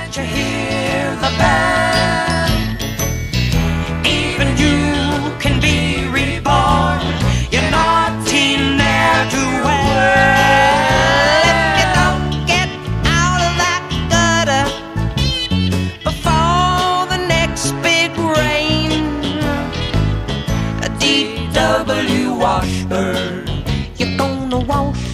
Can't you hear the band? Even you can be reborn. You're naughty, ne'er do well. If you don't get out of that gutter before the next big rain, a D.W. Washburn, you're gonna wash